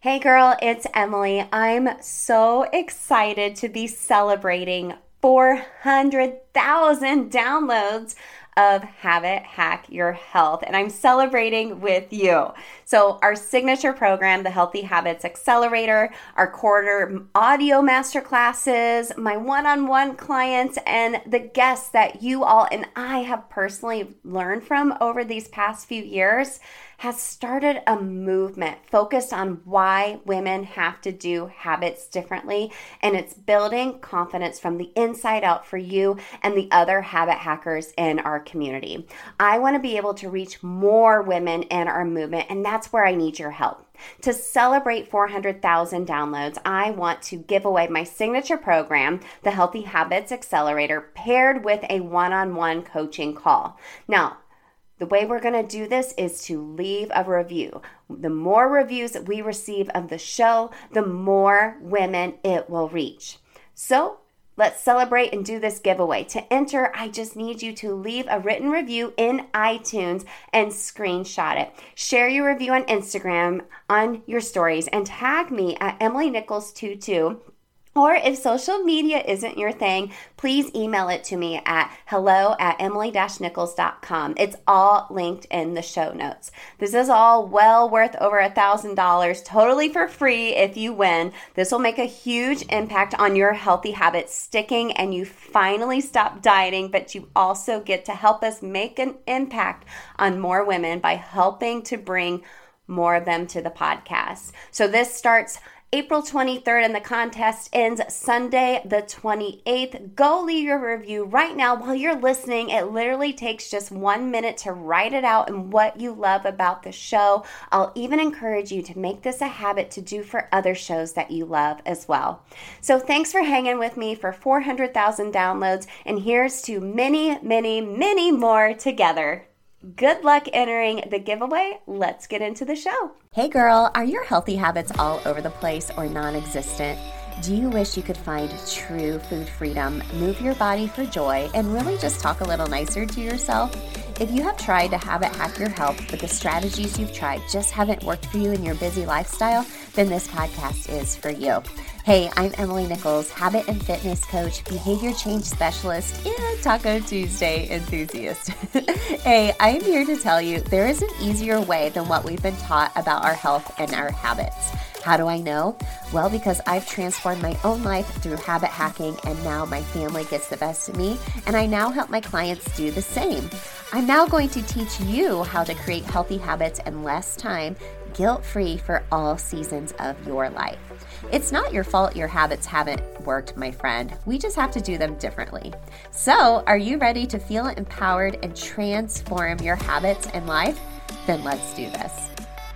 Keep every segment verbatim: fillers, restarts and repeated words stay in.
Hey girl, it's Emily. I'm so excited to be celebrating four hundred thousand downloads of Habit Hack Your Health, and I'm celebrating with you. So our signature program, the Healthy Habits Accelerator, our quarter audio masterclasses, my one-on-one clients, and the guests that you all and I have personally learned from over these past few years has started a movement focused on why women have to do habits differently, and it's building confidence from the inside out for you and the other habit hackers in our community. I want to be able to reach more women in our movement, and that's where I need your help. To celebrate four hundred thousand downloads, I want to give away my signature program, the Healthy Habits Accelerator, paired with a one-on-one coaching call. Now, the way we're going to do this is to leave a review. The more reviews that we receive of the show, the more women it will reach. So let's celebrate and do this giveaway. To enter, I just need you to leave a written review in iTunes and screenshot it. Share your review on Instagram on your stories and tag me at Emily Nichols twenty-two. Or if social media isn't your thing, please email it to me at hello at emily dash nichols dot com. It's all linked in the show notes. This is all well worth over a thousand dollars, totally for free if you win. This will make a huge impact on your healthy habits sticking and you finally stop dieting, but you also get to help us make an impact on more women by helping to bring more of them to the podcast. So this starts April twenty-third, and the contest ends Sunday the twenty-eighth. Go leave your review right now while you're listening. It literally takes just one minute to write it out and what you love about the show. I'll even encourage you to make this a habit to do for other shows that you love as well. So thanks for hanging with me for four hundred thousand downloads, and here's to many, many, many more together. Good luck entering the giveaway. Let's get into the show. Hey girl, are your healthy habits all over the place or non-existent? Do you wish you could find true food freedom, move your body for joy, and really just talk a little nicer to yourself? If you have tried to habit hack your health, but the strategies you've tried just haven't worked for you in your busy lifestyle, then this podcast is for you. Hey, I'm Emily Nichols, habit and fitness coach, behavior change specialist, and Taco Tuesday enthusiast. Hey, I'm here to tell you there is an easier way than what we've been taught about our health and our habits. How do I know? Well, because I've transformed my own life through habit hacking, and now my family gets the best of me, and I now help my clients do the same. I'm now going to teach you how to create healthy habits in less time, guilt-free for all seasons of your life. It's not your fault your habits haven't worked, my friend. We just have to do them differently. So, are you ready to feel empowered and transform your habits and life? Then let's do this.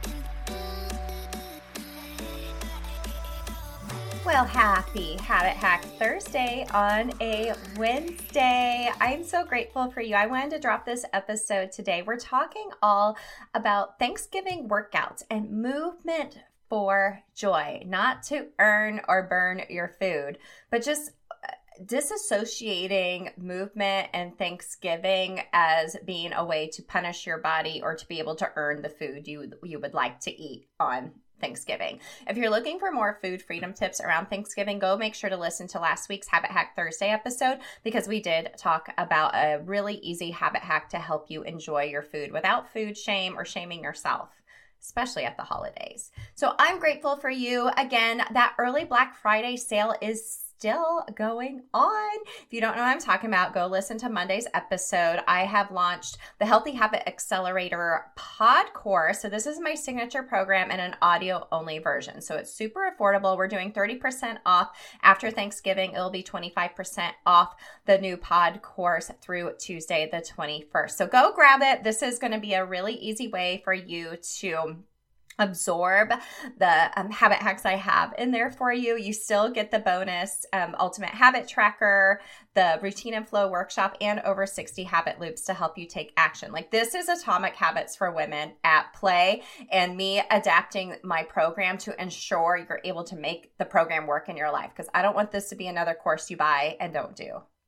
Well, happy Habit Hack Thursday on a Wednesday. I'm so grateful for you. I wanted to drop this episode today. We're talking all about Thanksgiving workouts and movement for joy, not to earn or burn your food, but just disassociating movement and Thanksgiving as being a way to punish your body or to be able to earn the food you you would like to eat on Thanksgiving. If you're looking for more food freedom tips around Thanksgiving, go make sure to listen to last week's Habit Hack Thursday episode, because we did talk about a really easy habit hack to help you enjoy your food without food shame or shaming yourself, especially at the holidays. So I'm grateful for you. Again, that early Black Friday sale is still going on. If you don't know what I'm talking about, go listen to Monday's episode. I have launched the Healthy Habit Accelerator pod course. So this is my signature program in an audio only version. So it's super affordable. We're doing thirty percent off after Thanksgiving. It'll be twenty-five percent off the new pod course through Tuesday, the twenty-first. So go grab it. This is going to be a really easy way for you to absorb the um, habit hacks I have in there for you. You still get the bonus um, Ultimate Habit Tracker, the Routine and Flow Workshop, and over sixty habit loops to help you take action. Like, this is Atomic Habits for Women at play, and me adapting my program to ensure you're able to make the program work in your life, because I don't want this to be another course you buy and don't do.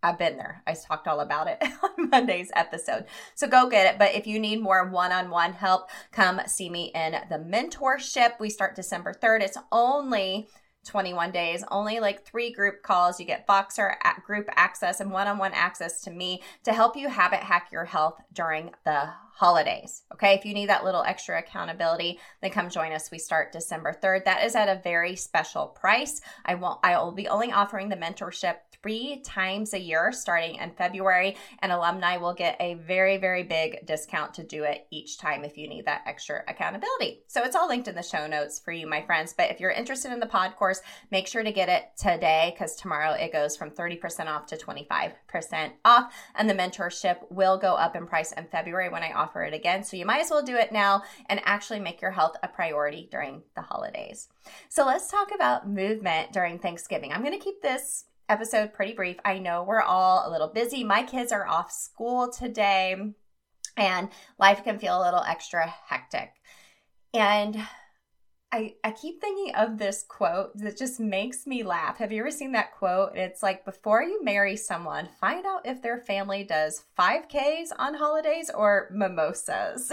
I've been there. I talked all about it on Monday's episode. So go get it. But if you need more one-on-one help, come see me in the mentorship. We start December third. It's only twenty-one days, only like three group calls. You get Voxer group access and one-on-one access to me to help you habit hack your health during the holidays. Okay. If you need that little extra accountability, then come join us. We start December third. That is at a very special price. I won't, I will be only offering the mentorship three times a year starting in February, and alumni will get a very, very big discount to do it each time if you need that extra accountability. So it's all linked in the show notes for you, my friends. But if you're interested in the pod course, make sure to get it today, because tomorrow it goes from thirty percent off to twenty-five percent off. And the mentorship will go up in price in February when I offer it again. So you might as well do it now and actually make your health a priority during the holidays. So let's talk about movement during Thanksgiving. I'm going to keep this episode pretty brief. I know we're all a little busy. My kids are off school today and life can feel a little extra hectic. And I, I keep thinking of this quote that just makes me laugh. Have you ever seen that quote? It's like, before you marry someone, find out if their family does five Ks on holidays or mimosas.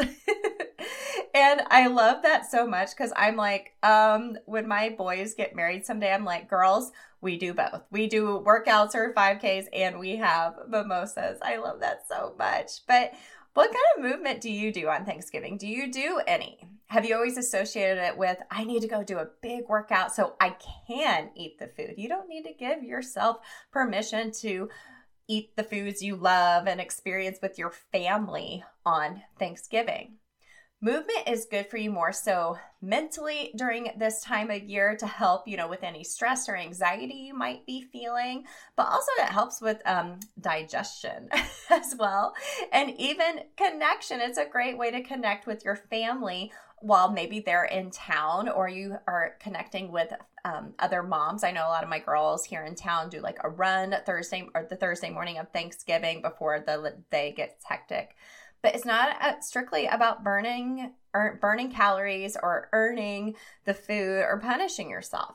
And I love that so much, because I'm like, um, when my boys get married someday, I'm like, girls, we do both. We do workouts or five Ks and we have mimosas. I love that so much. But what kind of movement do you do on Thanksgiving? Do you do any? Have you always associated it with, I need to go do a big workout so I can eat the food? You don't need to give yourself permission to eat the foods you love and experience with your family on Thanksgiving. Movement is good for you more so mentally during this time of year to help, you know, with any stress or anxiety you might be feeling, but also it helps with um, digestion as well. And even connection. It's a great way to connect with your family while maybe they're in town, or you are connecting with um, other moms. I know a lot of my girls here in town do like a run Thursday or the Thursday morning of Thanksgiving before the day gets hectic. But it's not strictly about burning or burning calories or earning the food or punishing yourself.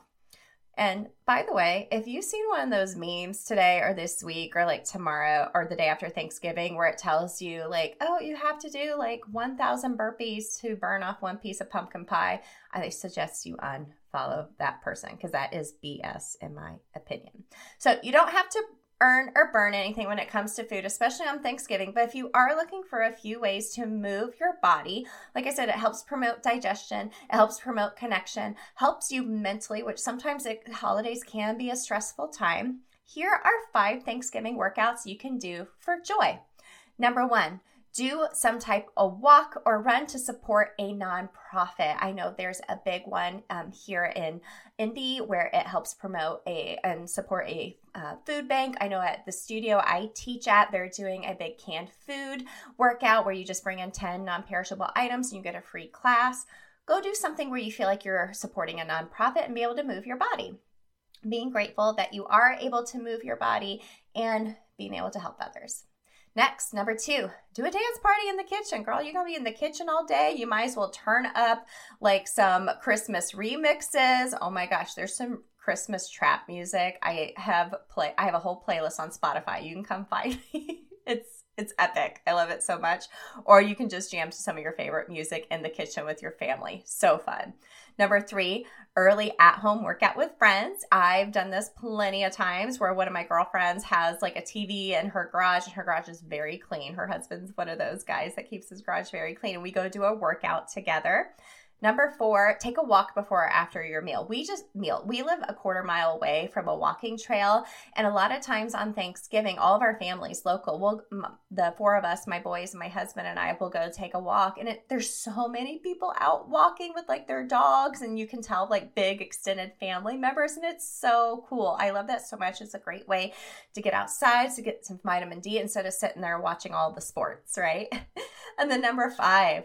And by the way, if you've seen one of those memes today or this week or like tomorrow or the day after Thanksgiving where it tells you like, oh, you have to do like one thousand burpees to burn off one piece of pumpkin pie, I suggest you unfollow that person, because that is B S in my opinion. So you don't have to earn or burn anything when it comes to food, especially on Thanksgiving. But if you are looking for a few ways to move your body, like I said, it helps promote digestion, it helps promote connection, helps you mentally, which sometimes it, holidays can be a stressful time. Here are five Thanksgiving workouts you can do for joy. Number one, do some type of walk or run to support a nonprofit. I know there's a big one um, here in Indy where it helps promote a and support a uh, food bank. I know at the studio I teach at, they're doing a big canned food workout where you just bring in ten non-perishable items and you get a free class. Go do something where you feel like you're supporting a nonprofit and be able to move your body. Being grateful that you are able to move your body and being able to help others. Next, number two, do a dance party in the kitchen. Girl, you're going to be in the kitchen all day. You might as well turn up like some Christmas remixes. Oh my gosh, there's some Christmas trap music. I have play. I have a whole playlist on Spotify. You can come find me. It's It's epic. I love it so much. Or you can just jam to some of your favorite music in the kitchen with your family. So fun. Number three, early at-home workout with friends. I've done this plenty of times where one of my girlfriends has like a T V in her garage, and her garage is very clean. Her husband's one of those guys that keeps his garage very clean, and we go do a workout together. Number four, take a walk before or after your meal. We just meal. We live a quarter mile away from a walking trail. And a lot of times on Thanksgiving, all of our families local, we'll, the four of us, my boys, my husband and I will go take a walk. And it, there's so many people out walking with like their dogs, and you can tell like big extended family members. And it's so cool. I love that so much. It's a great way to get outside, to get some vitamin D instead of sitting there watching all the sports, right? And then number five,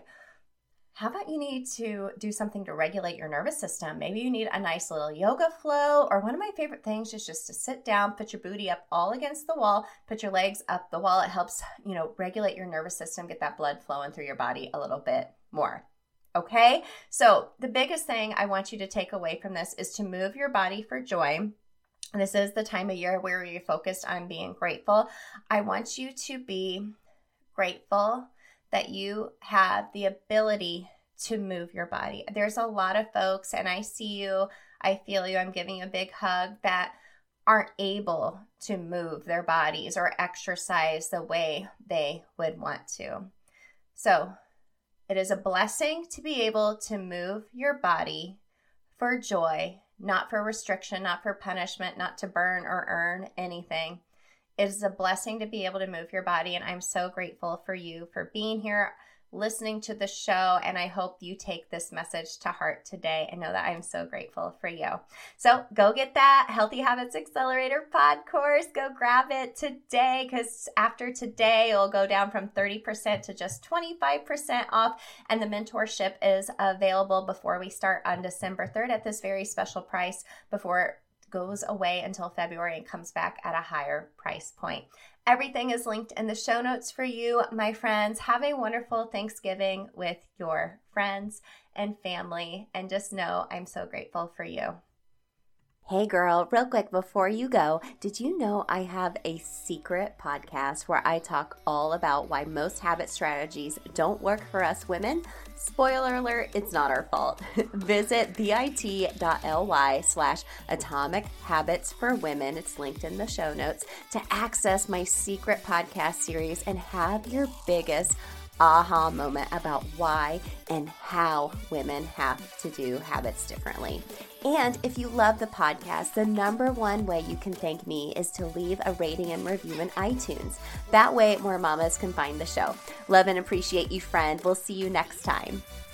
how about you need to do something to regulate your nervous system? Maybe you need a nice little yoga flow, or one of my favorite things is just to sit down, put your booty up all against the wall, put your legs up the wall. It helps, you know, regulate your nervous system, get that blood flowing through your body a little bit more. Okay? So the biggest thing I want you to take away from this is to move your body for joy. This is the time of year where you're focused on being grateful. I want you to be grateful that you have the ability to move your body. There's a lot of folks, and I see you, I feel you, I'm giving you a big hug, that aren't able to move their bodies or exercise the way they would want to. So it is a blessing to be able to move your body for joy, not for restriction, not for punishment, not to burn or earn anything. It is a blessing to be able to move your body, and I'm so grateful for you for being here, listening to the show, and I hope you take this message to heart today and know that I'm so grateful for you. So go get that Healthy Habits Accelerator pod course. Go grab it today, because after today, it'll go down from thirty percent to just twenty-five percent off, and the mentorship is available before we start on December third at this very special price before it goes away until February and comes back at a higher price point. Everything is linked in the show notes for you, my friends. Have a wonderful Thanksgiving with your friends and family, and just know I'm so grateful for you. Hey girl, real quick before you go, did you know I have a secret podcast where I talk all about why most habit strategies don't work for us women? Spoiler alert, it's not our fault. Visit bit.ly slash atomic habits for women. It's linked in the show notes to access my secret podcast series and have your biggest aha moment about why and how women have to do habits differently. And if you love the podcast, the number one way you can thank me is to leave a rating and review in iTunes. That way more mamas can find the show. Love and appreciate you, friend. We'll see you next time.